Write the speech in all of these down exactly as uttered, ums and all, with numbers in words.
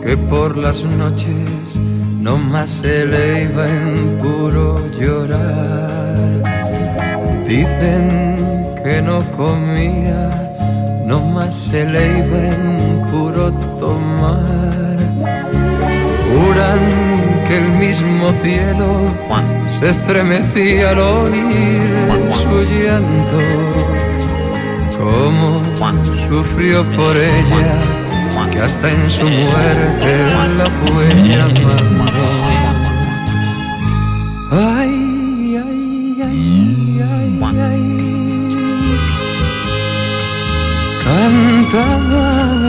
que por las noches no más se le iba en puro llorar. Dicen que no comía, no más se le iba en puro tomar. Juran que el mismo cielo se estremecía al oír su llanto. Cómo sufrió por ella, que hasta en su muerte la fue llamando. Ay, ay, ay, ay, ay. Cantaba.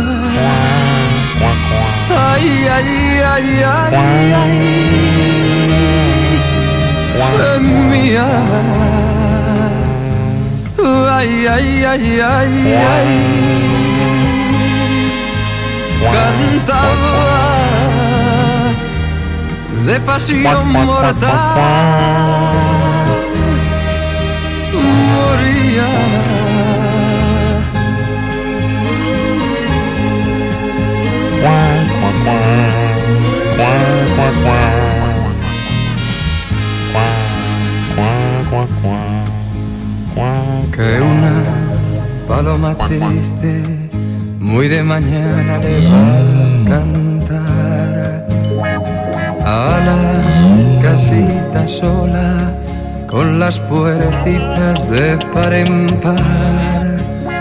Ay, ay, ay, ay, ay. Gemía. Ay, ay, ay, ay, ay. Cantaba de pasión mortal, moría. Que una paloma triste muy de mañana le va a cantar a la casita sola con las puertitas de par en par.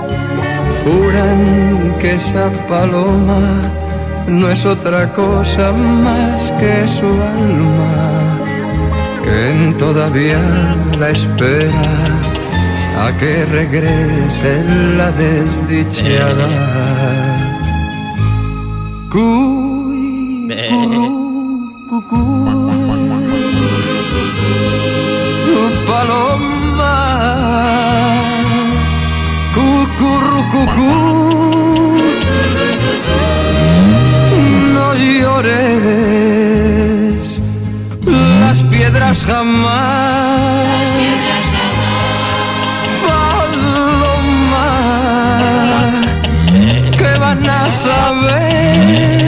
Juran que esa paloma no es otra cosa más que su alma, que todavía la espera a que regrese la desdichada. Cuy, curú, cucú, paloma, cucurru, cucú. No llores, las piedras jamás. Paloma, ¿qué van a saber?